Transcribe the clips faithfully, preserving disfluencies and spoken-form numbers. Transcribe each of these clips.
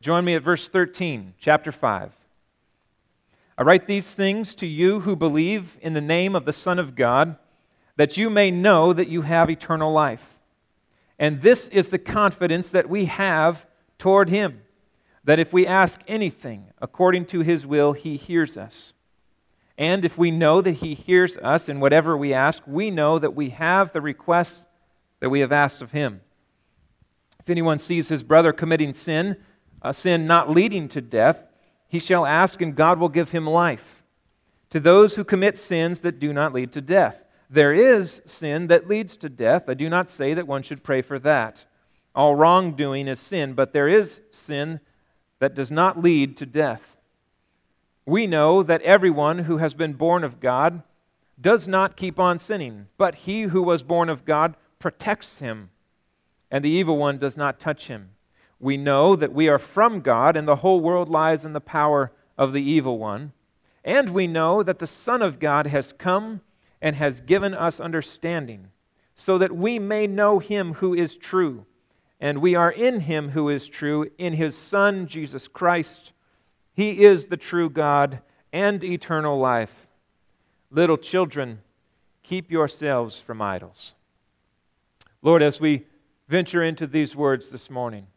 Join me at verse thirteen, chapter five. I write these things to you who believe in the name of the Son of God, that you may know that you have eternal life. And this is the confidence that we have toward Him, that if we ask anything according to His will, He hears us. And if we know that He hears us in whatever we ask, we know that we have the requests that we have asked of Him. If anyone sees his brother committing sin, a sin not leading to death, he shall ask, and God will give him life. To those who commit sins that do not lead to death. There is sin that leads to death. I do not say that one should pray for that. All wrongdoing is sin, but there is sin that does not lead to death. We know that everyone who has been born of God does not keep on sinning, but he who was born of God protects him, and the evil one does not touch him. We know that we are from God, and the whole world lies in the power of the evil one. And we know that the Son of God has come and has given us understanding, so that we may know Him who is true. And we are in Him who is true, in His Son, Jesus Christ. He is the true God and eternal life. Little children, keep yourselves from idols. Lord, as we venture into these words this morning,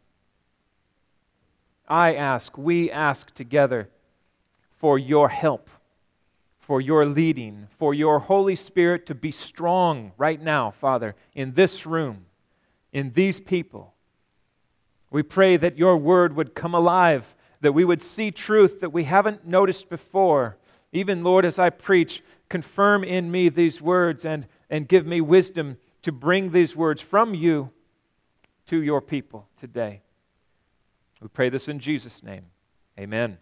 I ask, we ask together for your help, for your leading, for your Holy Spirit to be strong right now, Father, in this room, in these people. We pray that your word would come alive, that we would see truth that we haven't noticed before. Even, Lord, as I preach, confirm in me these words and, and give me wisdom to bring these words from you to your people today. We pray this in Jesus' name. Amen.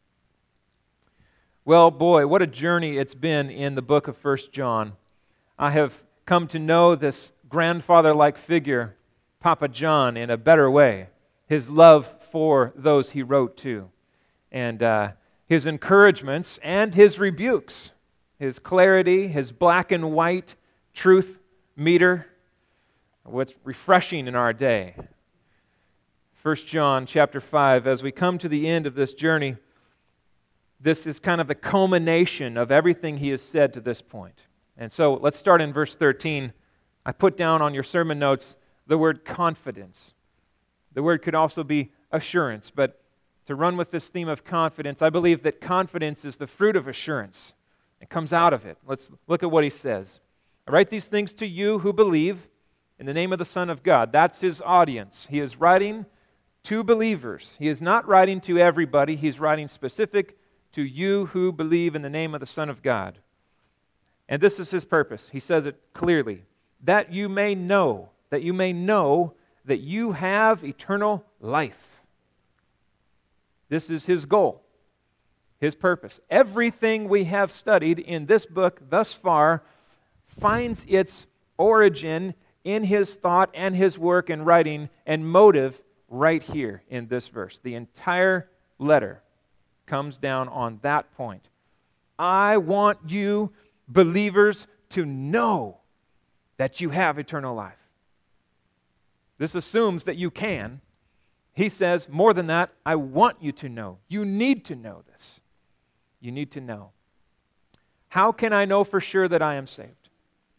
Well, boy, what a journey it's been in the book of First John. I have come to know this grandfather-like figure, Papa John, in a better way. His love for those he wrote to, and uh, his encouragements and his rebukes, his clarity, his black and white truth meter, what's refreshing in our day. First John chapter five, as we come to the end of this journey, this is kind of the culmination of everything he has said to this point. And so let's start in verse thirteen. I put down on your sermon notes the word confidence. The word could also be assurance, but to run with this theme of confidence, I believe that confidence is the fruit of assurance. It comes out of it. Let's look at what he says. I write these things to you who believe in the name of the Son of God. That's his audience. He is writing to believers. He is not writing to everybody. He's writing specific to you who believe in the name of the Son of God. And this is his purpose. He says it clearly. That you may know, that you may know that you have eternal life. This is his goal, his purpose. Everything we have studied in this book thus far finds its origin in his thought and his work and writing and motive right here in this verse. The entire letter comes down on that point. I want you, believers, to know that you have eternal life. This assumes that you can. He says, more than that, I want you to know. You need to know this. You need to know. How can I know for sure that I am saved?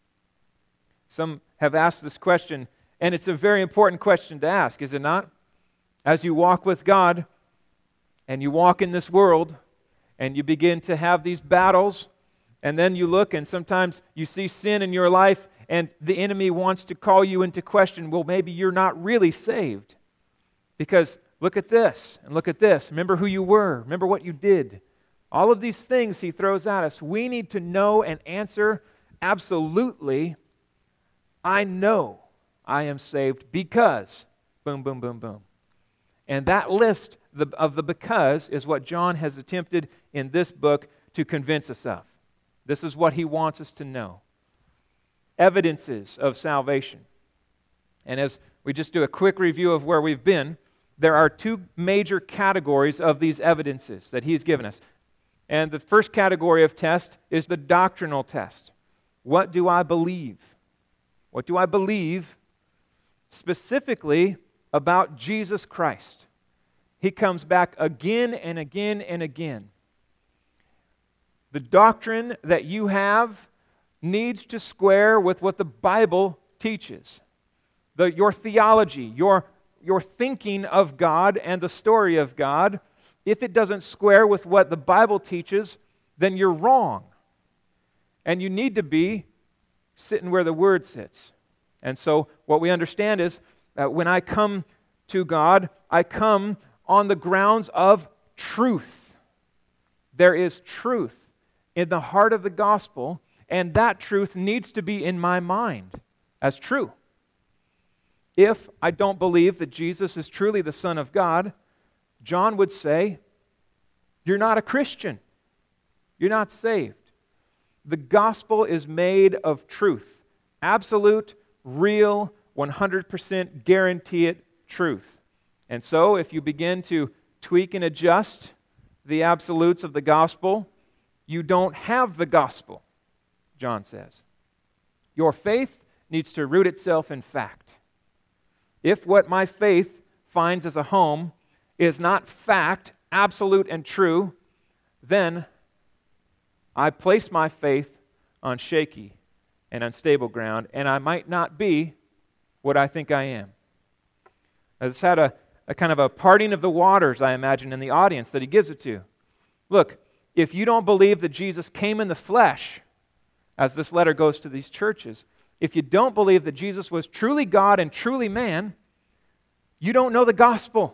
Some have asked this question, and it's a very important question to ask, is it not? As you walk with God, and you walk in this world, and you begin to have these battles, and then you look, and sometimes you see sin in your life, and the enemy wants to call you into question, well, maybe you're not really saved. Because look at this, and look at this. Remember who you were. Remember what you did. All of these things he throws at us. We need to know and answer absolutely, I know I am saved because, boom, boom, boom, boom. And that list of the because is what John has attempted in this book to convince us of. This is what he wants us to know. Evidences of salvation. And as we just do a quick review of where we've been, there are two major categories of these evidences that he's given us. And the first category of test is the doctrinal test. What do I believe? What do I believe specifically about Jesus Christ? he comes back again and again and again. The doctrine that you have needs to square with what the Bible teaches. The, your theology, your, your thinking of God and the story of God, if it doesn't square with what the Bible teaches, then you're wrong. And you need to be sitting where the Word sits. And so what we understand is that when I come to God, I come on the grounds of truth. There is truth in the heart of the gospel, and that truth needs to be in my mind as true. If I don't believe that Jesus is truly the Son of God, John would say, you're not a Christian. You're not saved. The gospel is made of truth. Absolute, real, one hundred percent guaranteed truth. And so if you begin to tweak and adjust the absolutes of the gospel, you don't have the gospel, John says. Your faith needs to root itself in fact. If what my faith finds as a home is not fact, absolute and true, then I place my faith on shaky and unstable ground, and I might not be what I think I am. It's had a, a kind of a parting of the waters, I imagine, in the audience that he gives it to. Look, if you don't believe that Jesus came in the flesh, as this letter goes to these churches, if you don't believe that Jesus was truly God and truly man, you don't know the gospel.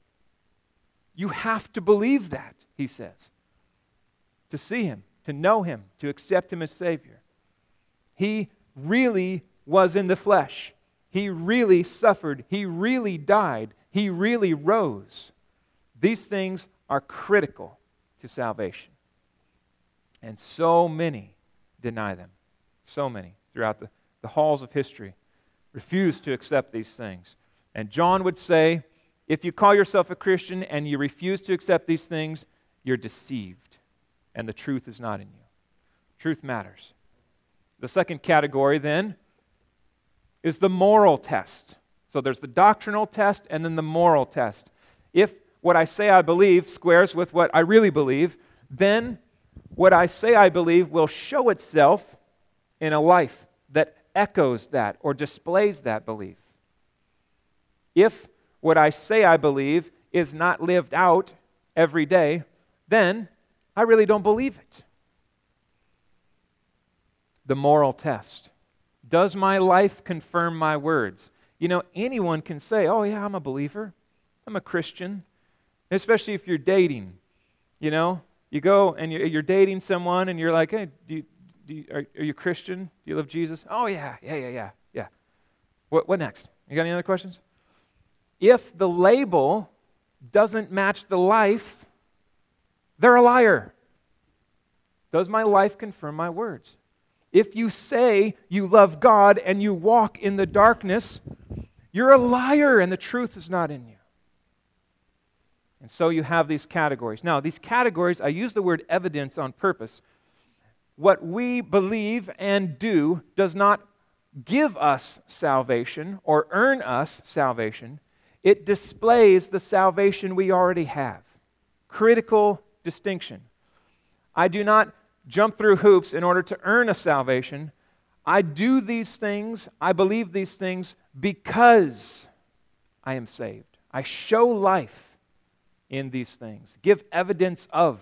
You have to believe that, he says, to see him, to know him, to accept him as Savior. He really was in the flesh. He really suffered. He really died. He really rose. These things are critical to salvation. And so many deny them. So many throughout the, the halls of history refuse to accept these things. And John would say, if you call yourself a Christian and you refuse to accept these things, you're deceived, and the truth is not in you. Truth matters. The second category, then, is the moral test. So there's the doctrinal test and then the moral test. If what I say I believe squares with what I really believe, then what I say I believe will show itself in a life that echoes that or displays that belief. If what I say I believe is not lived out every day, then I really don't believe it. The moral test. Does my life confirm my words? You know, anyone can say, oh yeah, I'm a believer. I'm a Christian. Especially if you're dating. You know, you go and you're, you're dating someone and you're like, hey, do you, do you, are, are you Christian? Do you love Jesus? Oh yeah, yeah, yeah, yeah, yeah. What, what next? You got any other questions? If the label doesn't match the life, they're a liar. Does my life confirm my words? If you say you love God and you walk in the darkness, you're a liar and the truth is not in you. And so you have these categories. Now, these categories, I use the word evidence on purpose. What we believe and do does not give us salvation or earn us salvation. It displays the salvation we already have. Critical distinction. I do not jump through hoops in order to earn a salvation. I do these things, I believe these things because I am saved. I show life in these things. Give evidence of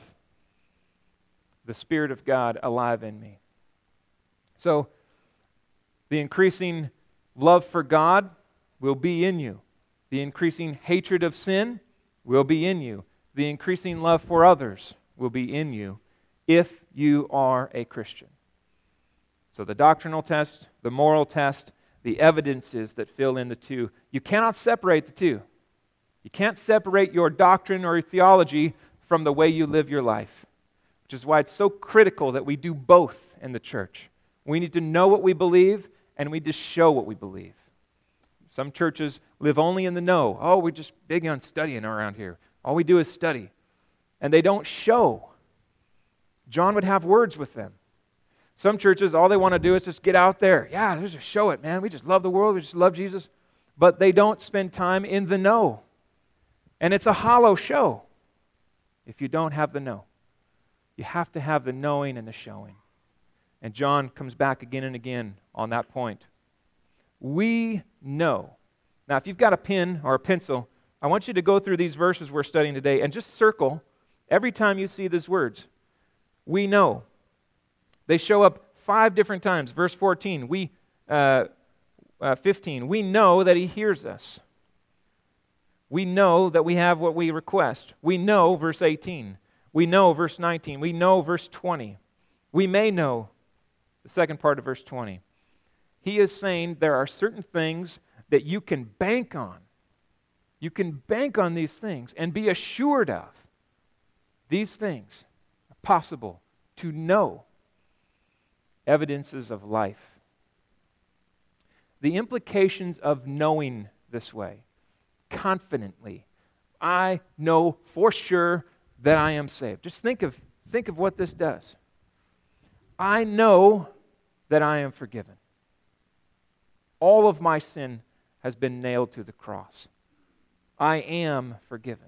the Spirit of God alive in me. So, the increasing love for God will be in you. The increasing hatred of sin will be in you. The increasing love for others will be in you if you are a Christian. So the doctrinal test, the moral test, the evidences that fill in the two. You cannot separate the two. You can't separate your doctrine or your theology from the way you live your life, which is why it's so critical that we do both in the church. We need to know what we believe, and we need to show what we believe. Some churches live only in the know. Oh, we're just big on studying around here. All we do is study. And they don't show. John would have words with them. Some churches, all they want to do is just get out there. Yeah, let's just show it, man. We just love the world. We just love Jesus. But they don't spend time in the know. And it's a hollow show if you don't have the know. You have to have the knowing and the showing. And John comes back again and again on that point. We know. Now, if you've got a pen or a pencil, I want you to go through these verses we're studying today and just circle every time you see these words. We know. They show up five different times. Verse fourteen, we, uh, uh, fifteen, we know that he hears us. We know that we have what we request. We know, verse eighteen. We know, verse nineteen. We know, verse twenty. We may know, the second part of verse twenty. He is saying there are certain things that you can bank on. You can bank on these things and be assured of. These things are possible to know. Evidences of life. The implications of knowing this way, confidently. I know for sure that I am saved. Just think of, think of what this does. I know that I am forgiven. All of my sin has been nailed to the cross. I am forgiven.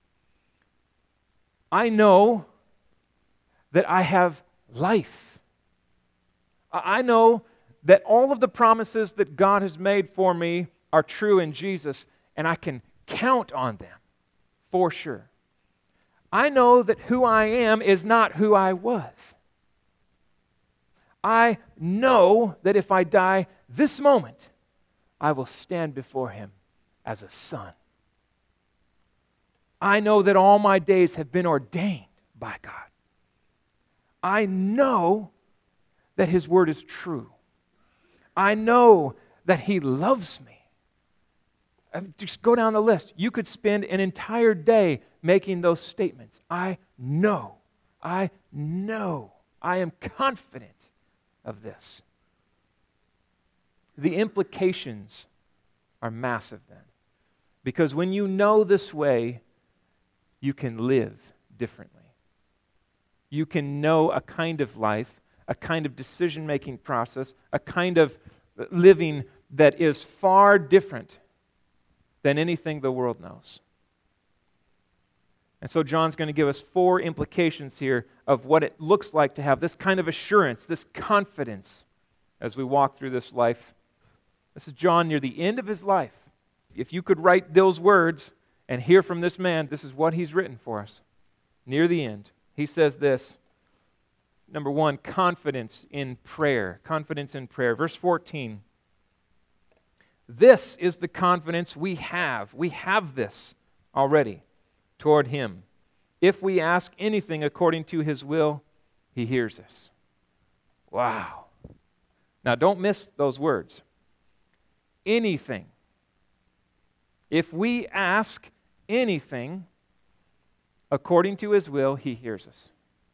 I know that I have life. I know that all of the promises that God has made for me are true in Jesus, and I can count on them for sure. I know that who I am is not who I was. I know that if I die this moment, I will stand before him as a son. I know that all my days have been ordained by God. I know that his word is true. I know that he loves me. Just go down the list. You could spend an entire day making those statements. I know. I know. I am confident of this. The implications are massive then. Because when you know this way, you can live differently. You can know a kind of life, a kind of decision-making process, a kind of living that is far different than anything the world knows. And so John's going to give us four implications here of what it looks like to have this kind of assurance, this confidence as we walk through this life. This is John near the end of his life. If you could write those words and hear from this man, this is what he's written for us. Near the end, he says this. Number one, confidence in prayer. Confidence in prayer. Verse fourteen. This is the confidence we have. We have this already toward him. If we ask anything according to his will, he hears us. Wow. Now don't miss those words. Anything. If we ask anything according to his will, he hears us.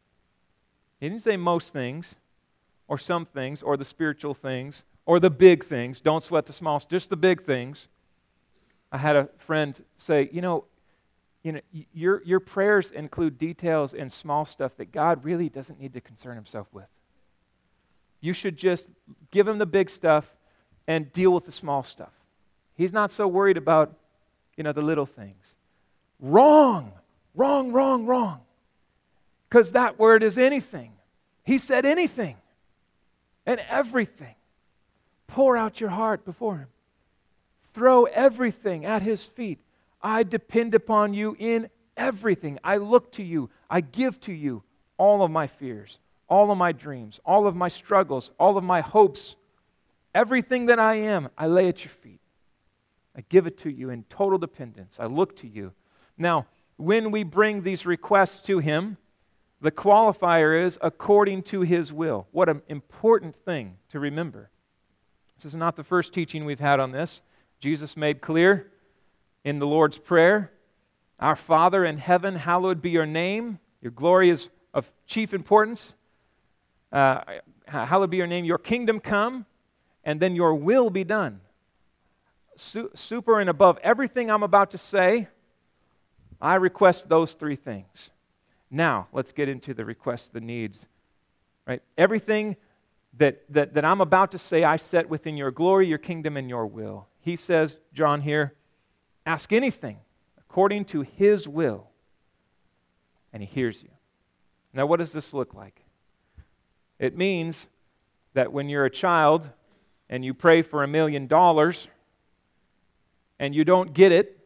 He didn't say most things, or some things, or the spiritual things, or the big things. Don't sweat the small, just the big things. I had a friend say, you know, you know, your, your prayers include details and small stuff that God really doesn't need to concern himself with. You should just give him the big stuff and deal with the small stuff. He's not so worried about, you know, the little things. Wrong, wrong, wrong, wrong. Because that word is anything. He said anything and everything. Pour out your heart before him. Throw everything at his feet. I depend upon you in everything. I look to you. I give to you all of my fears, all of my dreams, all of my struggles, all of my hopes. Everything that I am, I lay at your feet. I give it to you in total dependence. I look to you. Now, when we bring these requests to him, the qualifier is according to his will. What an important thing to remember. This is not the first teaching we've had on this. Jesus made clear in the Lord's Prayer, our Father in heaven, hallowed be your name. Your glory is of chief importance. Uh, hallowed be your name. Your kingdom come, and then your will be done. Su- super and above everything I'm about to say, I request those three things. Now, let's get into the requests, the needs. Right? Everything that, that, that I'm about to say, I set within your glory, your kingdom, and your will. He says, John here, ask anything according to His will, and He hears you. Now, what does this look like? It means that when you're a child and you pray for a million dollars and you don't get it,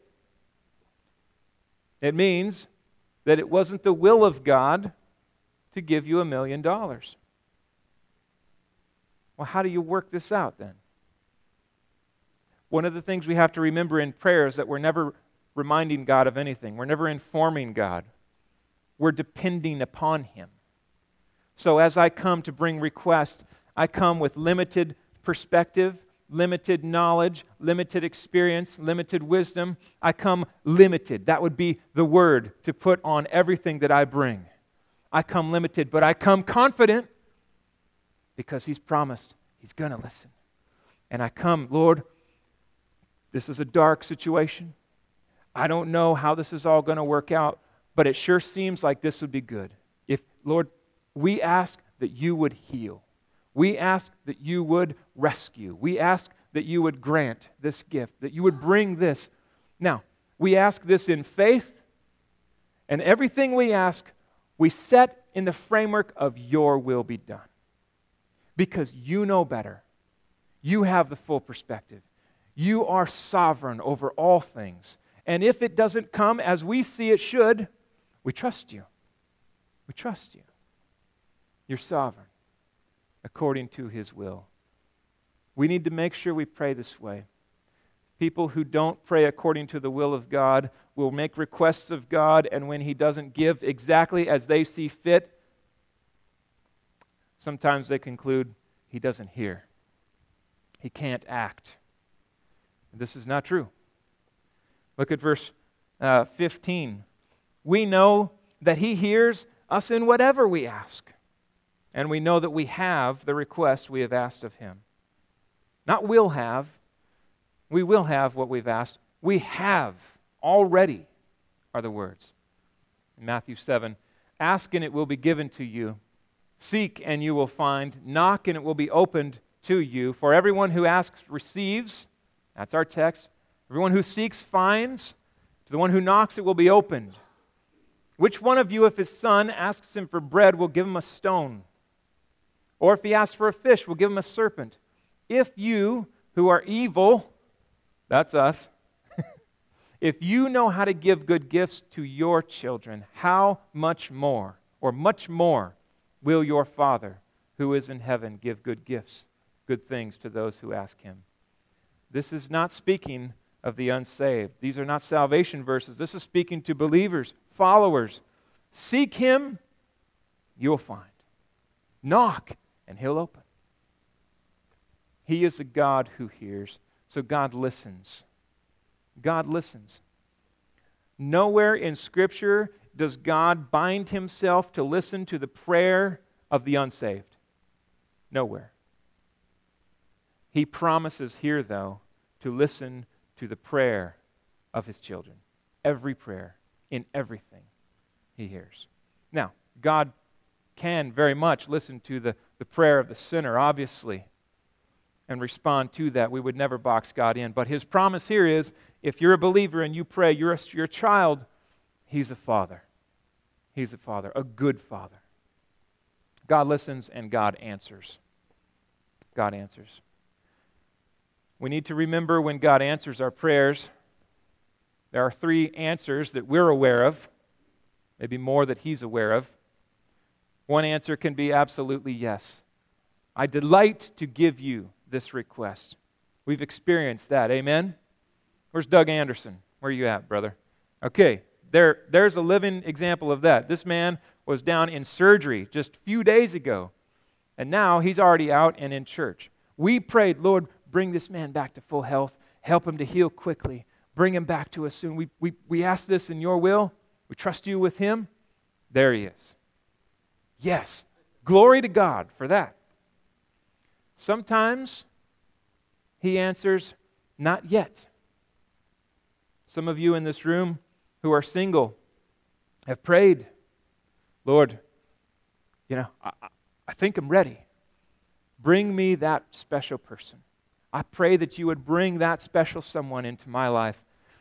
it means that it wasn't the will of God to give you a million dollars. Well, how do you work this out then? One of the things we have to remember in prayer is that we're never reminding God of anything. We're never informing God. We're depending upon Him. So as I come to bring requests, I come with limited perspective, limited knowledge, limited experience, limited wisdom. I come limited. That would be the word to put on everything that I bring. I come limited, but I come confident because He's promised He's going to listen. And I come, Lord, this is a dark situation. I don't know how this is all going to work out, but it sure seems like this would be good. If, Lord, we ask that You would heal. We ask that You would rescue. We ask that You would grant this gift, that You would bring this. Now, we ask this in faith, and everything we ask, we set in the framework of Your will be done. Because You know better. You have the full perspective. You are sovereign over all things. And if it doesn't come as we see it should, we trust You. We trust You. You're sovereign according to His will. We need to make sure we pray this way. People who don't pray according to the will of God will make requests of God, and when He doesn't give exactly as they see fit, sometimes they conclude He doesn't hear. He can't act. This is not true. Look at verse uh, fifteen. We know that He hears us in whatever we ask, and we know that we have the request we have asked of Him. Not will have. We will have what we've asked. We have already, are the words. In Matthew seven, ask and it will be given to you. Seek and you will find. Knock and it will be opened to you. For everyone who asks receives. That's our text. Everyone who seeks finds. To the one who knocks it will be opened. Which one of you, if his son asks him for bread, will give him a stone? Or if he asks for a fish, will give him a serpent? If you, who are evil, that's us, if you know how to give good gifts to your children, how much more, or much more, will your Father who is in heaven give good gifts, good things to those who ask Him? This is not speaking of the unsaved. These are not salvation verses. This is speaking to believers, followers. Seek Him, you'll find. Knock, and He'll open. He is a God who hears, so God listens. God listens. Nowhere in Scripture does God bind Himself to listen to the prayer of the unsaved. Nowhere. He promises here, though, to listen to the prayer of His children. Every prayer, in everything, He hears. Now, God can very much listen to the, the prayer of the sinner, obviously, and respond to that. We would never box God in. But His promise here is, if you're a believer and you pray, you're a, you're a child, He's a father. He's a father, a good father. God listens and God answers. God answers. We need to remember when God answers our prayers, there are three answers that we're aware of, maybe more that He's aware of. One answer can be absolutely yes. I delight to give you this request. We've experienced that, amen? Where's Doug Anderson? Where are you at, brother? Okay, there, there's a living example of that. This man was down in surgery just a few days ago, and now he's already out and in church. We prayed, Lord, bring this man back to full health. Help him to heal quickly. Bring him back to us soon. We, we, we ask this in your will. We trust you with him. There he is. Yes, glory to God for that. Sometimes He answers, not yet. Some of you in this room who are single have prayed, Lord, you know, I, I think I'm ready. Bring me that special person. I pray that you would bring that special someone into my life.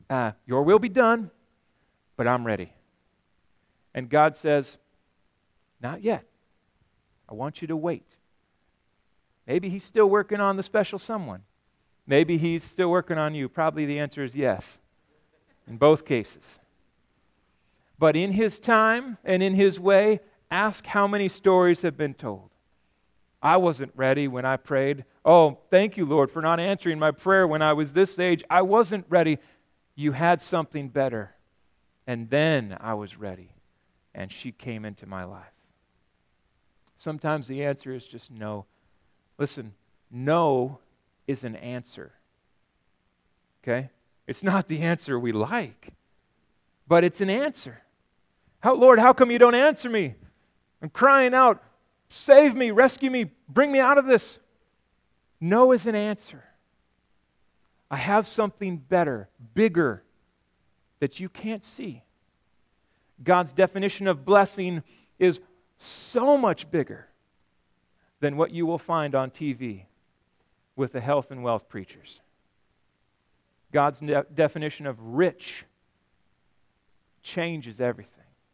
uh, your will be done, but I'm ready. And God says, not yet. I want you to wait. Maybe he's still working on the special someone. Maybe he's still working on you. Probably the answer is yes, in both cases. But in his time and in his way, ask how many stories have been told. I wasn't ready when I prayed. Oh, thank you, Lord, for not answering my prayer when I was this age. I wasn't ready. You had something better. And then I was ready. And she came into my life. Sometimes the answer is just no. Listen, no is an answer. Okay? It's not the answer we like, but it's an answer. How, Lord, how come you don't answer me? I'm crying out, save me, rescue me, bring me out of this. No is an answer. I have something better, bigger, that you can't see. God's definition of blessing is so much bigger than what you will find on T V with the health and wealth preachers. God's de- definition of rich changes everything.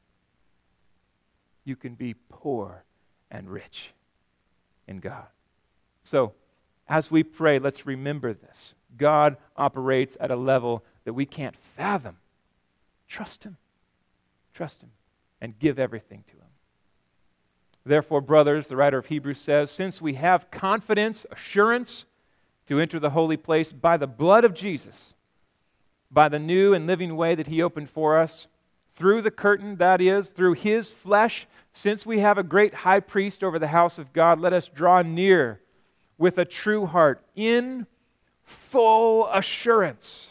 You can be poor and rich in God. So, as we pray, let's remember this. God operates at a level that we can't fathom. Trust Him. Trust Him. And give everything to Him. Therefore, brothers, the writer of Hebrews says, since we have confidence, assurance to enter the holy place by the blood of Jesus, by the new and living way that He opened for us, through the curtain, that is, through His flesh, since we have a great high priest over the house of God, let us draw near with a true heart in full assurance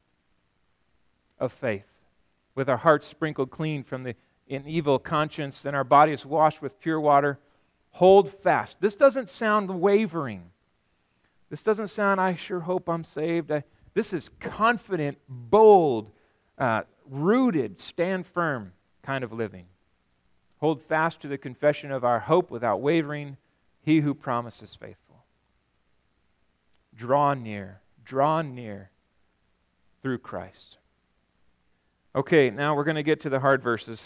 of faith, with our hearts sprinkled clean from the an evil conscience and our bodies washed with pure water. Hold fast. This doesn't sound wavering. This doesn't sound, I sure hope I'm saved. I, this is confident, bold, uh, rooted, stand firm kind of living. Hold fast to the confession of our hope without wavering. He who promises faithful. Draw near. Draw near through Christ. Okay, now we're going to get to the hard verses.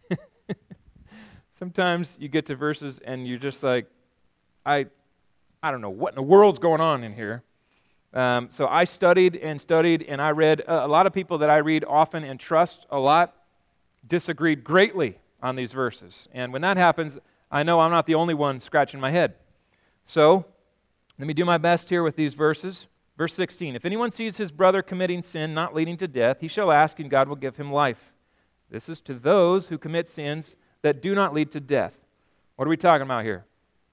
Sometimes you get to verses and you're just like, I I don't know what in the world's going on in here. Um, so I studied and studied and I read, uh, a lot of people that I read often and trust a lot disagreed greatly on these verses. And when that happens, I know I'm not the only one scratching my head. So let me do my best here with these verses. Verse sixteen, if anyone sees his brother committing sin not leading to death, he shall ask and God will give him life. This is to those who commit sins that do not lead to death. What are we talking about here?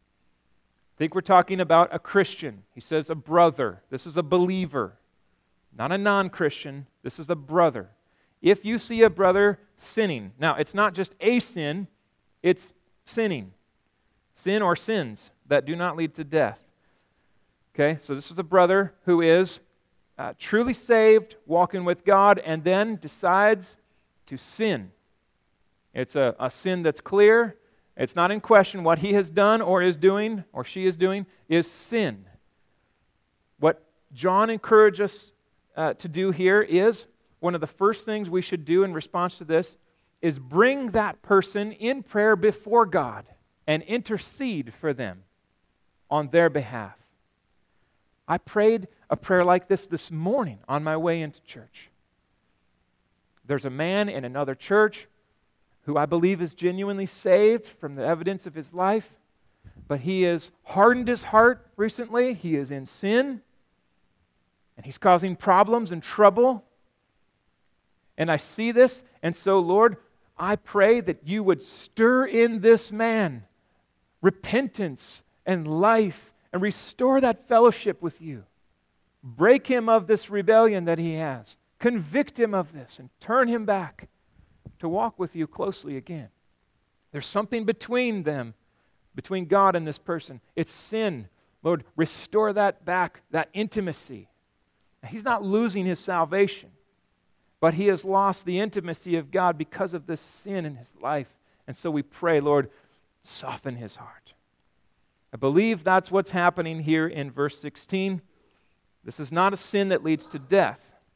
I think we're talking about a Christian. He says a brother. This is a believer, not a non-Christian. This is a brother. If you see a brother sinning, now it's not just a sin, it's sinning. Sin or sins that do not lead to death. Okay, so this is a brother who is uh, truly saved, walking with God, and then decides to sin. It's a, a sin that's clear. It's not in question. What he has done or is doing, or she is doing, is sin. What John encourages us uh, to do here is, one of the first things we should do in response to this is bring that person in prayer before God and intercede for them on their behalf. I prayed a prayer like this this morning on my way into church. There's a man in another church who I believe is genuinely saved from the evidence of his life, but he has hardened his heart recently. He is in sin, and he's causing problems and trouble. And I see this, and so, Lord, I pray that you would stir in this man repentance and life and restore that fellowship with you. Break him of this rebellion that he has. Convict him of this and turn him back to walk with you closely again. There's something between them, between God and this person. It's sin. Lord, restore that back, that intimacy. He's not losing his salvation, but he has lost the intimacy of God because of this sin in his life. And so we pray, Lord, soften his heart. I believe that's what's happening here in verse sixteen. This is not a sin that leads to death.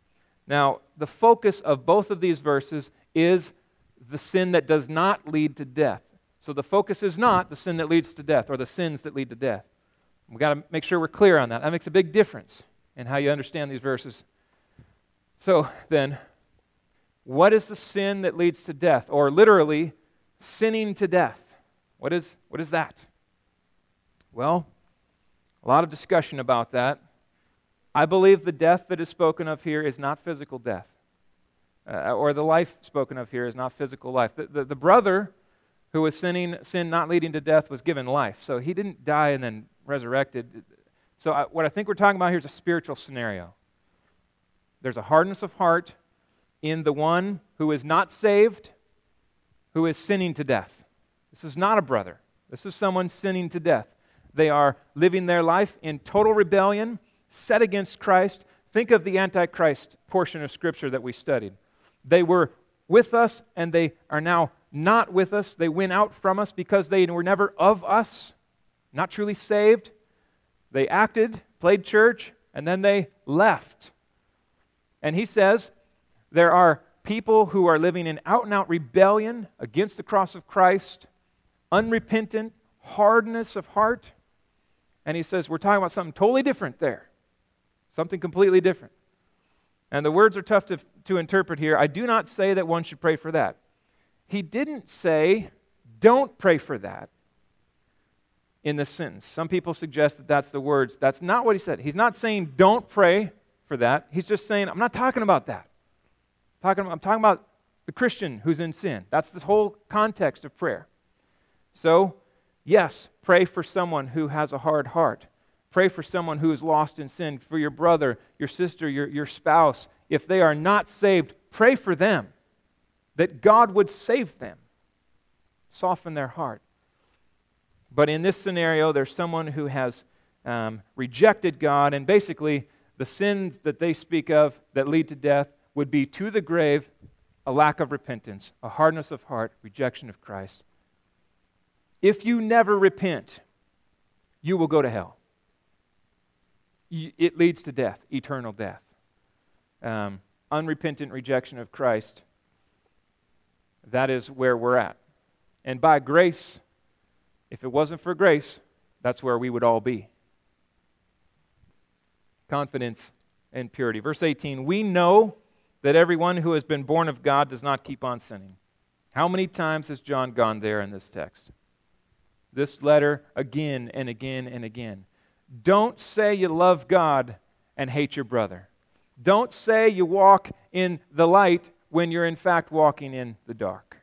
Now, the focus of both of these verses is the sin that does not lead to death. So the focus is not the sin that leads to death or the sins that lead to death. We've got to make sure we're clear on that. That makes a big difference in how you understand these verses. So then, what is the sin that leads to death? Or literally, sinning to death. What is, what is that? Well, a lot of discussion about that. I believe the death that is spoken of here is not physical death. Uh, or the life spoken of here is not physical life. The, the, the brother who was sinning, sin not leading to death, was given life. So he didn't die and then resurrected. So I, what I think we're talking about here is a spiritual scenario. There's a hardness of heart in the one who is not saved, who is sinning to death. This is not a brother. This is someone sinning to death. They are living their life in total rebellion, set against Christ. Think of the Antichrist portion of Scripture that we studied. They were with us, and they are now not with us. They went out from us because they were never of us, not truly saved. They acted, played church, and then they left. And he says there are people who are living in out-and-out rebellion against the cross of Christ, unrepentant, hardness of heart. And he says we're talking about something totally different there. Something completely different. And the words are tough to, to interpret here. I do not say that one should pray for that. He didn't say, don't pray for that in this sentence. Some people suggest that that's the words. That's not what he said. He's not saying don't pray for that. He's just saying, I'm not talking about that. I'm talking, I'm talking about the Christian who's in sin. That's the whole context of prayer. So, yes, pray for someone who has a hard heart. Pray for someone who is lost in sin, for your brother, your sister, your, your spouse. If they are not saved, pray for them, that God would save them, soften their heart. But in this scenario, there's someone who has um, rejected God, and basically the sins that they speak of that lead to death would be to the grave, a lack of repentance, a hardness of heart, rejection of Christ. If you never repent, you will go to hell. It leads to death, eternal death. Um, unrepentant rejection of Christ, that is where we're at. And by grace, if it wasn't for grace, that's where we would all be. Confidence and purity. Verse eighteen, we know that everyone who has been born of God does not keep on sinning. How many times has John gone there in this text? This letter again and again and again. Don't say you love God and hate your brother. Don't say you walk in the light when you're in fact walking in the dark.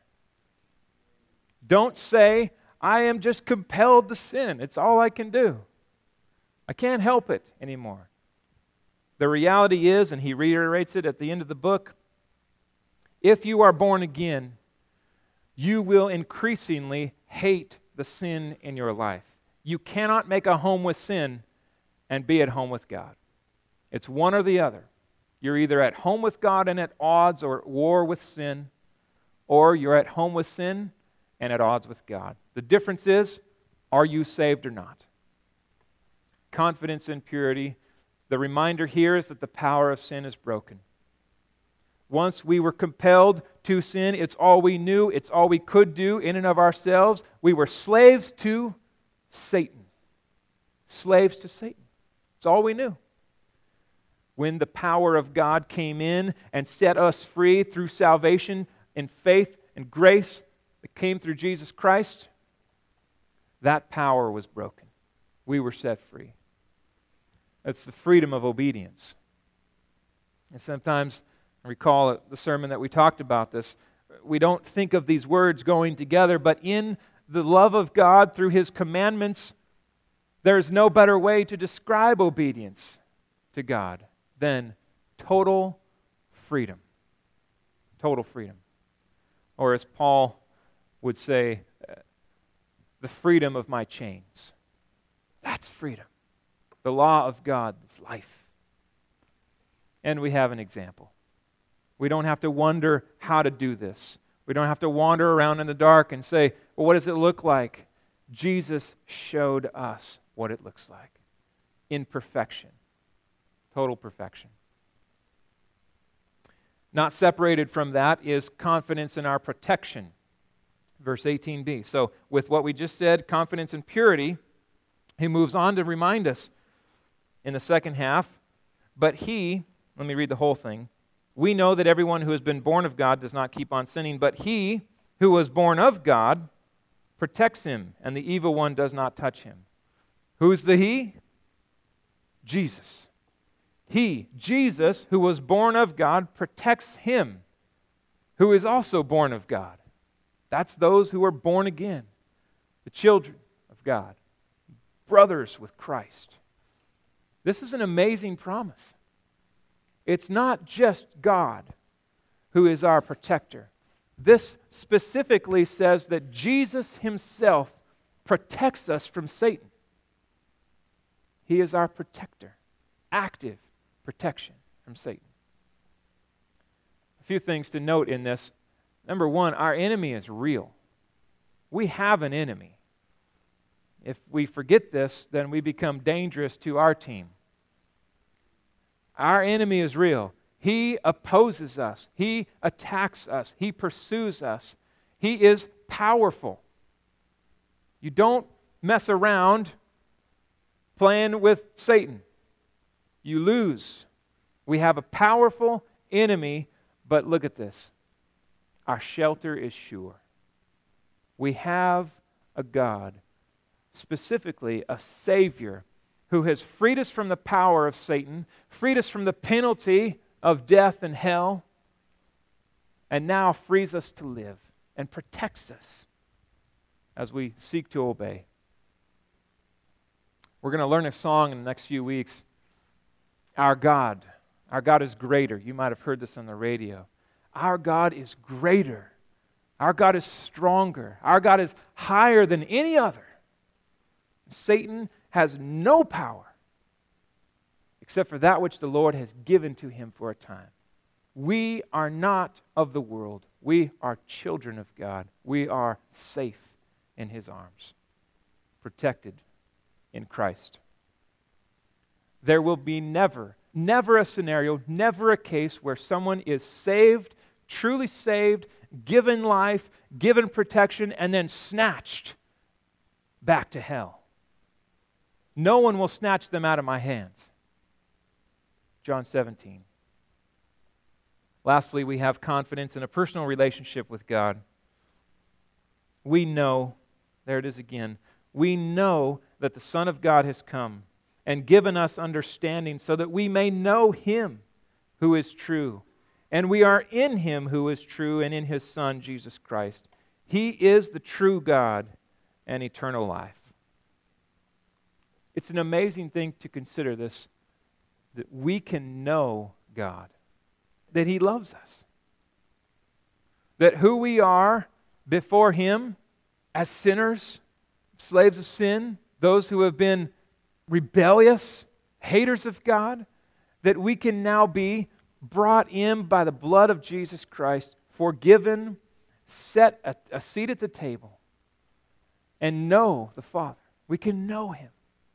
Don't say, I am just compelled to sin. It's all I can do. I can't help it anymore. The reality is, and he reiterates it at the end of the book, if you are born again, you will increasingly hate the sin in your life. You cannot make a home with sin and be at home with God. It's one or the other. You're either at home with God and at odds or at war with sin, or you're at home with sin and at odds with God. The difference is, are you saved or not? Confidence in purity. The reminder here is that the power of sin is broken. Once we were compelled to sin, it's all we knew, it's all we could do in and of ourselves. We were slaves to Satan. Slaves to Satan. It's all we knew. When the power of God came in and set us free through salvation and faith and grace that came through Jesus Christ, that power was broken. We were set free. That's the freedom of obedience. And sometimes, I recall the sermon that we talked about this, we don't think of these words going together, but in the love of God through His commandments, there's no better way to describe obedience to God than total freedom. Total freedom. Or as Paul would say, the freedom of my chains. That's freedom. The law of God is life. And we have an example. We don't have to wonder how to do this. We don't have to wander around in the dark and say, well, what does it look like? Jesus showed us what it looks like in perfection. Total perfection. Not separated from that is confidence in our protection. Verse eighteen b. So with what we just said, confidence in purity, he moves on to remind us in the second half, but he, let me read the whole thing. We know that everyone who has been born of God does not keep on sinning, but he who was born of God protects him, and the evil one does not touch him. Who's the he? Jesus. He, Jesus, who was born of God, protects him, who is also born of God. That's those who are born again, the children of God, brothers with Christ. This is an amazing promise. It's not just God who is our protector. This specifically says that Jesus himself protects us from Satan. He is our protector, active protection from Satan. A few things to note in this. Number one, our enemy is real. We have an enemy. If we forget this, then we become dangerous to our team. Our enemy is real. He opposes us. He attacks us. He pursues us. He is powerful. You don't mess around playing with Satan. You lose. We have a powerful enemy, but look at this. Our shelter is sure. We have a God, specifically a Savior, who has freed us from the power of Satan, freed us from the penalty of death and hell, and now frees us to live and protects us as we seek to obey. We're going to learn a song in the next few weeks. Our God. Our God is greater. You might have heard this on the radio. Our God is greater. Our God is stronger. Our God is higher than any other. Satan has no power except for that which the Lord has given to him for a time. We are not of the world. We are children of God. We are safe in his arms, protected in Christ. There will be never, never a scenario, never a case where someone is saved, truly saved, given life, given protection, and then snatched back to hell. No one will snatch them out of my hands. John seventeen. Lastly, we have confidence in a personal relationship with God. We know, there it is again, we know that the Son of God has come and given us understanding so that we may know Him who is true. And we are in Him who is true and in His Son, Jesus Christ. He is the true God and eternal life. It's an amazing thing to consider this, that we can know God, that He loves us, that who we are before Him as sinners, slaves of sin, those who have been rebellious, haters of God, that we can now be brought in by the blood of Jesus Christ, forgiven, set a, a seat at the table, and know the Father. We can know Him.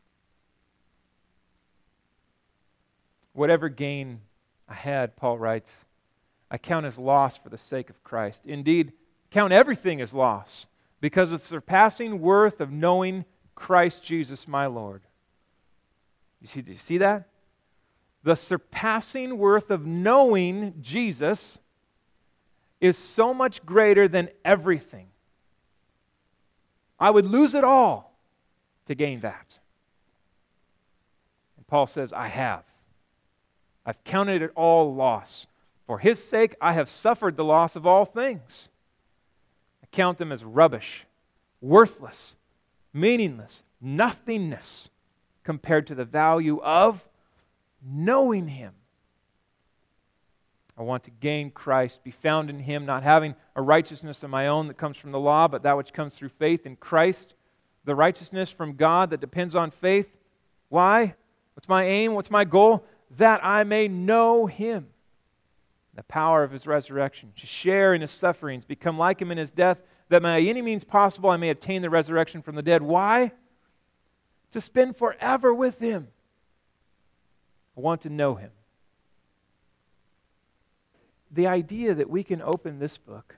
Whatever gain I had, Paul writes, I count as loss for the sake of Christ. Indeed, count everything as loss because of the surpassing worth of knowing Christ Jesus my Lord. You see, do you see that? The surpassing worth of knowing Jesus is so much greater than everything. I would lose it all to gain that. And Paul says, I have. I've counted it all loss. For His sake, I have suffered the loss of all things. I count them as rubbish, worthless, meaningless, nothingness compared to the value of knowing Him. I want to gain Christ, be found in Him, not having a righteousness of my own that comes from the law, but that which comes through faith in Christ, the righteousness from God that depends on faith. Why? What's my aim? What's my goal? That I may know Him, the power of His resurrection, to share in His sufferings, become like Him in His death, that by any means possible I may attain the resurrection from the dead. Why? To spend forever with Him. I want to know Him. the idea that we can open this book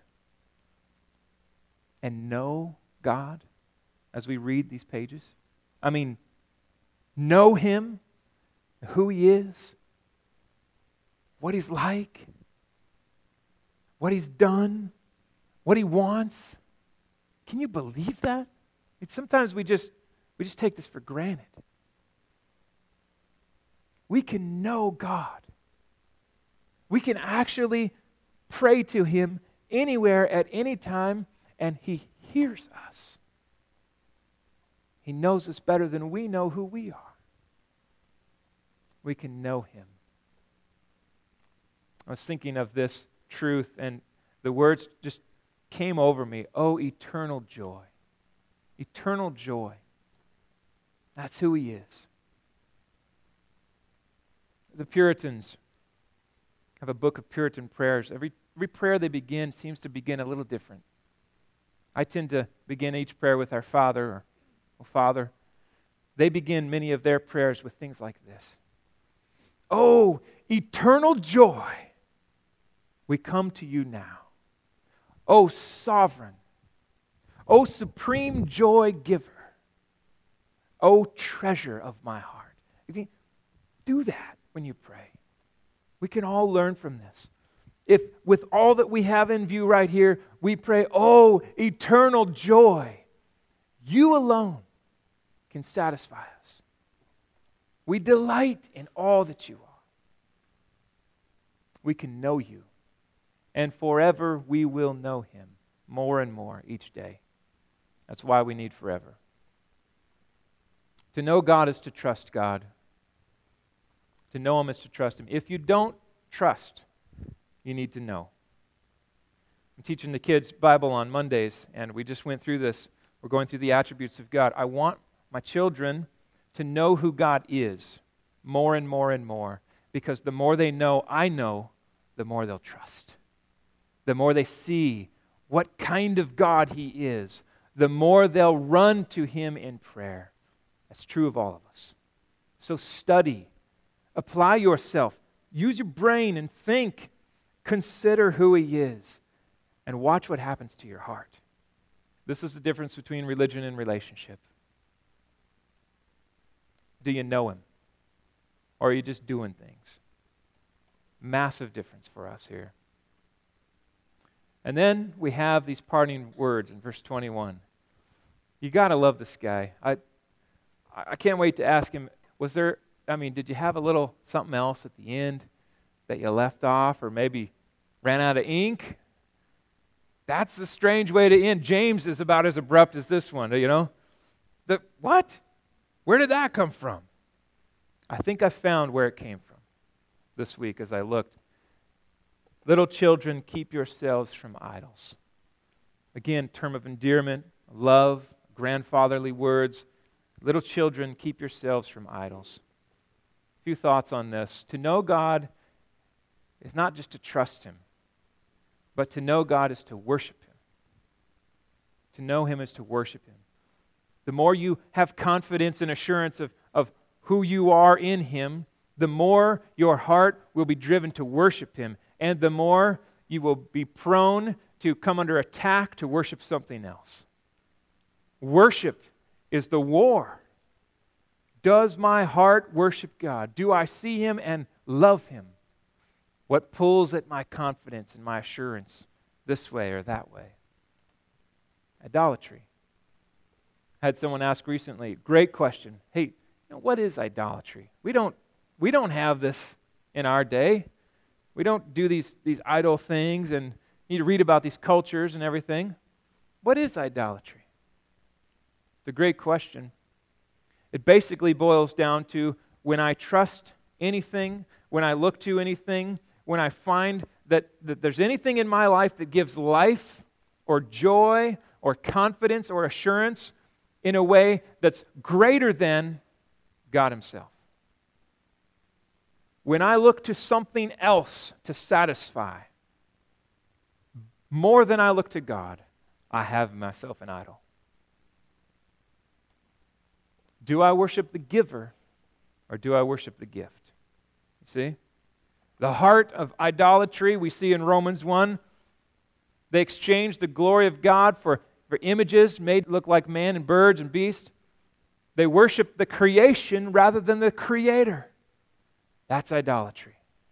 and know God as we read these pages. I mean, know Him, who He is, what He's like, what He's done, what He wants. Can you believe that? It's sometimes we just we just take this for granted. We can know God. We can actually pray to Him anywhere at any time, and He hears us. He knows us better than we know who we are. We can know Him. I was thinking of this truth, and the words just came over me. Oh, eternal joy. Eternal joy. That's who He is. The Puritans have a book of Puritan prayers. Every, every prayer they begin seems to begin a little different. I tend to begin each prayer with our Father, or oh, Father. They begin many of their prayers with things like this. Oh, eternal joy, we come to you now. Oh, sovereign. Oh, supreme joy giver. Oh, treasure of my heart. You can do that when you pray. We can all learn from this. If with all that we have in view right here, we pray, oh, eternal joy, you alone can satisfy us. We delight in all that you are. We can know you, and forever we will know Him more and more each day. That's why we need forever. To know God is to trust God. To know Him is to trust Him. If you don't trust, you need to know. I'm teaching the kids Bible on Mondays, and we just went through this. We're going through the attributes of God. I want my children to know who God is more and more and more, because the more they know I know, the more they'll trust. The more they see what kind of God He is, the more they'll run to Him in prayer. That's true of all of us. So study. Apply yourself. Use your brain and think. Consider who He is. And watch what happens to your heart. This is the difference between religion and relationship. Do you know Him? Or are you just doing things? Massive difference for us here. And then we have these parting words in verse twenty-one. You got to love this guy. I I can't wait to ask him, was there, I mean, did you have a little something else at the end that you left off, or maybe ran out of ink? That's a strange way to end. James is about as abrupt as this one, you know? The, what? Where did that come from? I think I found where it came from this week as I looked. Little children, keep yourselves from idols. Again, term of endearment, love, grandfatherly words. Little children, keep yourselves from idols. A few thoughts on this. To know God is not just to trust Him, but to know God is to worship Him. To know Him is to worship Him. The more you have confidence and assurance of, of who you are in Him, the more your heart will be driven to worship Him, and the more you will be prone to come under attack to worship something else. Worship is the war. Does my heart worship God? Do I see Him and love Him? What pulls at my confidence and my assurance this way or that way? Idolatry. I had someone ask recently, great question. Hey, you know, what is idolatry? We don't we don't have this in our day. We don't do these, these idol things, and you need to read about these cultures and everything. What is idolatry? It's a great question. It basically boils down to when I trust anything, when I look to anything, when I find that, that there's anything in my life that gives life or joy or confidence or assurance in a way that's greater than God Himself. When I look to something else to satisfy, more than I look to God, I have myself an idol. Do I worship the giver or do I worship the gift? You see? The heart of idolatry we see in Romans one. They exchanged the glory of God for, for images made to look like man and birds and beasts. They worship the creation rather than the Creator. That's idolatry.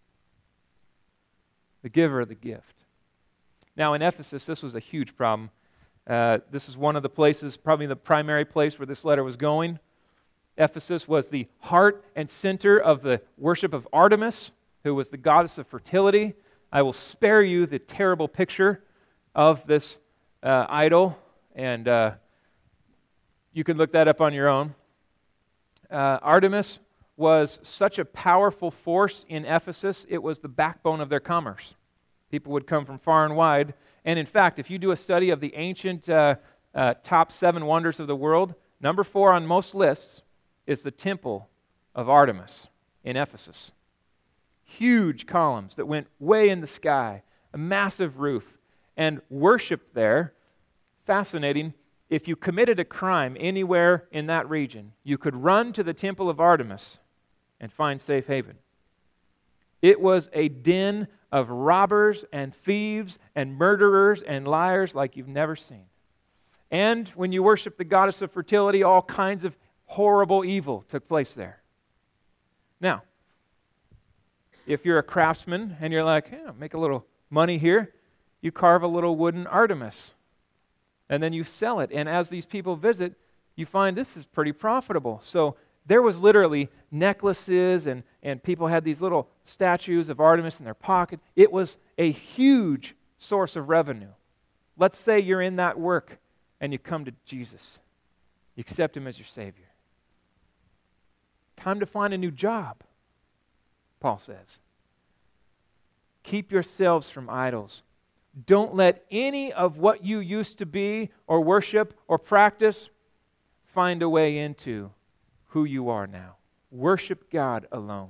The giver of the gift. Now in Ephesus, this was a huge problem. Uh, this is one of the places, probably the primary place where this letter was going. Ephesus was the heart and center of the worship of Artemis, who was the goddess of fertility. I will spare you the terrible picture of this uh, idol, and uh, you can look that up on your own. Uh, Artemis was such a powerful force in Ephesus, it was the backbone of their commerce. People would come from far and wide. And in fact, if you do a study of the ancient uh, uh, top seven wonders of the world, number four on most lists is the temple of Artemis in Ephesus. Huge columns that went way in the sky, a massive roof, and worship there. Fascinating. If you committed a crime anywhere in that region, you could run to the temple of Artemis and find safe haven. It was a den of robbers and thieves and murderers and liars like you've never seen. And when you worship the goddess of fertility, all kinds of horrible evil took place there. Now, if you're a craftsman and you're like, yeah, make a little money here, you carve a little wooden Artemis. And then you sell it. And as these people visit, you find this is pretty profitable. So there was literally necklaces and, and people had these little statues of Artemis in their pocket. It was a huge source of revenue. Let's say you're in that work and you come to Jesus. You accept Him as your Savior. Time to find a new job, Paul says. Keep yourselves from idols. Don't let any of what you used to be or worship or practice find a way into who you are now. Worship God alone.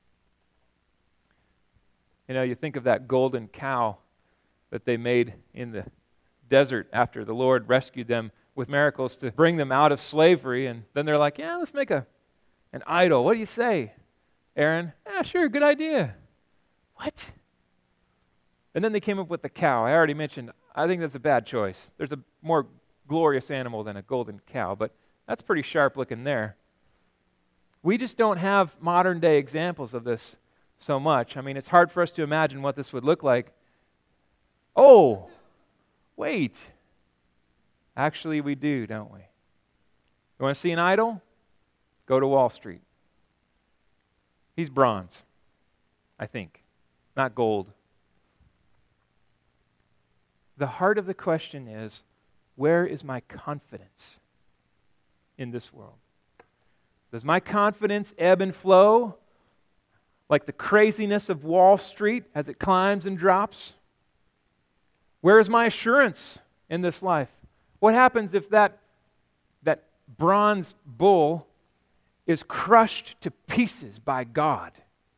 You know, you think of that golden cow that they made in the desert after the Lord rescued them with miracles to bring them out of slavery, and then they're like, yeah, let's make a an idol. What do you say, Aaron? Yeah, sure, good idea. What? And then they came up with the cow. I already mentioned, I think that's a bad choice. There's a more glorious animal than a golden cow, but that's pretty sharp looking there. We just don't have modern day examples of this so much. I mean, it's hard for us to imagine what this would look like. Oh, wait. Actually, we do, don't we? You want to see an idol? Go to Wall Street. He's bronze, I think, not gold. The heart of the question is, where is my confidence in this world? Does my confidence ebb and flow like the craziness of Wall Street as it climbs and drops? Where is my assurance in this life? What happens if that, that bronze bull is crushed to pieces by God?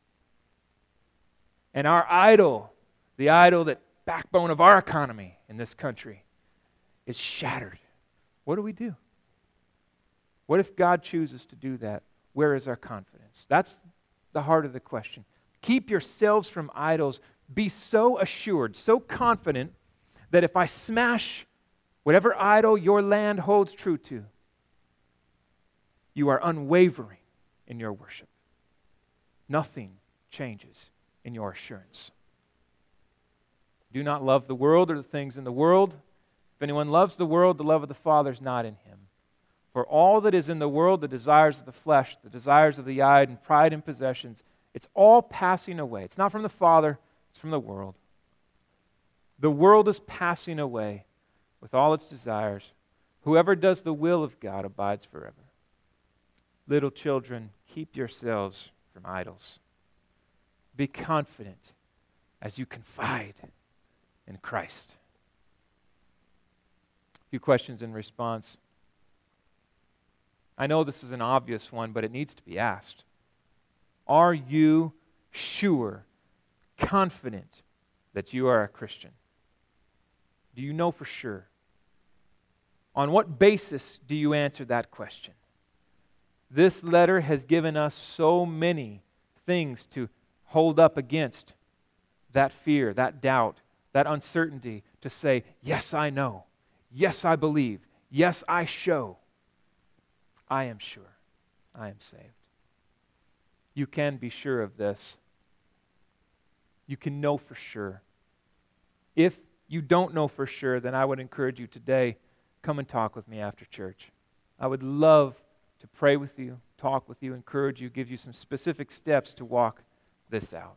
And our idol, the idol that backbone of our economy in this country, is shattered. What do we do? What if God chooses to do that? Where is our confidence? That's the heart of the question. Keep yourselves from idols. Be so assured, so confident, that if I smash whatever idol your land holds true to, you are unwavering in your worship. Nothing changes in your assurance. Do not love the world or the things in the world. If anyone loves the world, the love of the Father is not in him. For all that is in the world, the desires of the flesh, the desires of the eye, and pride in possessions, it's all passing away. It's not from the Father, it's from the world. The world is passing away with all its desires. Whoever does the will of God abides forever. Little children, keep yourselves from idols. Be confident as you confide in Christ. A few questions in response. I know this is an obvious one, but it needs to be asked. Are you sure, confident that you are a Christian? Do you know for sure? On what basis do you answer that question? This letter has given us so many things to hold up against that fear, that doubt, that uncertainty to say, yes, I know. Yes, I believe. Yes, I show. I am sure. I am saved. You can be sure of this. You can know for sure. If you don't know for sure, then I would encourage you today, come and talk with me after church. I would love to pray with you, talk with you, encourage you, give you some specific steps to walk this out.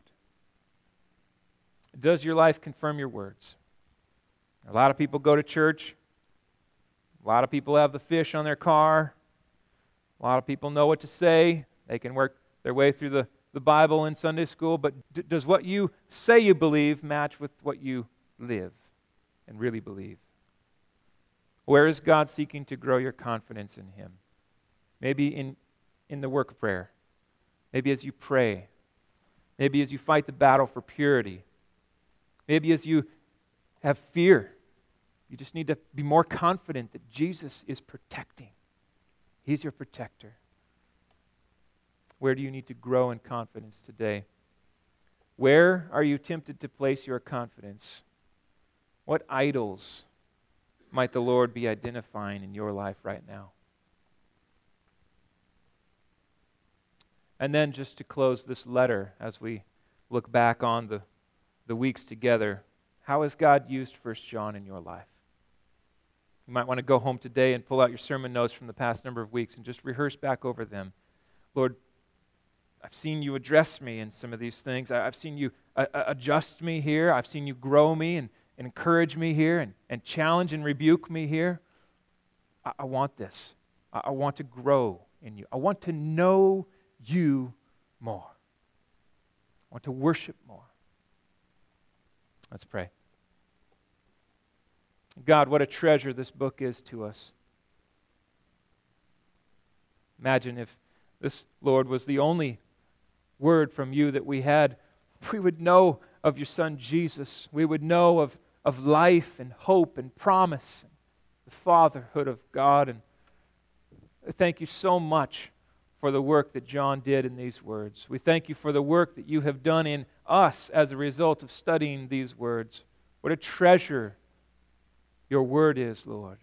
Does your life confirm your words? A lot of people go to church. A lot of people have the fish on their car. A lot of people know what to say. They can work their way through the, the Bible in Sunday school. But d- does what you say you believe match with what you live and really believe? Where is God seeking to grow your confidence in Him? Maybe in, in the work of prayer. Maybe as you pray. Maybe as you fight the battle for purity. Maybe as you have fear. You just need to be more confident that Jesus is protecting. He's your protector. Where do you need to grow in confidence today? Where are you tempted to place your confidence? What idols might the Lord be identifying in your life right now? And then just to close this letter, as we look back on the, the weeks together, how has God used First John in your life? You might want to go home today and pull out your sermon notes from the past number of weeks and just rehearse back over them. Lord, I've seen you address me in some of these things. I've seen you uh, adjust me here. I've seen you grow me and, and encourage me here and, and challenge and rebuke me here. I, I want this. I, I want to grow in you. I want to know you more. I want to worship more. Let's pray. God, what a treasure this book is to us. Imagine if this, Lord, was the only word from you that we had. We would know of your Son Jesus. We would know of, of life and hope and promise, and the fatherhood of God. And thank you so much for the work that John did in these words. We thank you for the work that you have done in us as a result of studying these words. What a treasure your word is, Lord.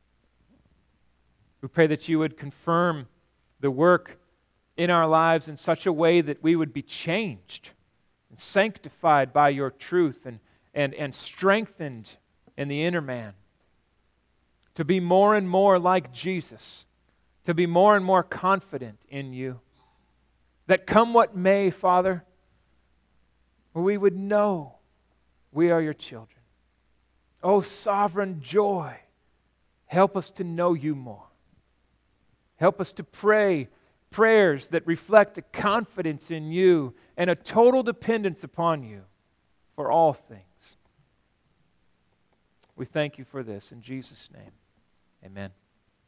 We pray that you would confirm the work in our lives in such a way that we would be changed and sanctified by your truth and, and, and strengthened in the inner man. To be more and more like Jesus. To be more and more confident in you. That come what may, Father, we would know we are your children. Oh, sovereign joy, help us to know you more. Help us to pray prayers that reflect a confidence in you and a total dependence upon you for all things. We thank you for this in Jesus' name. Amen.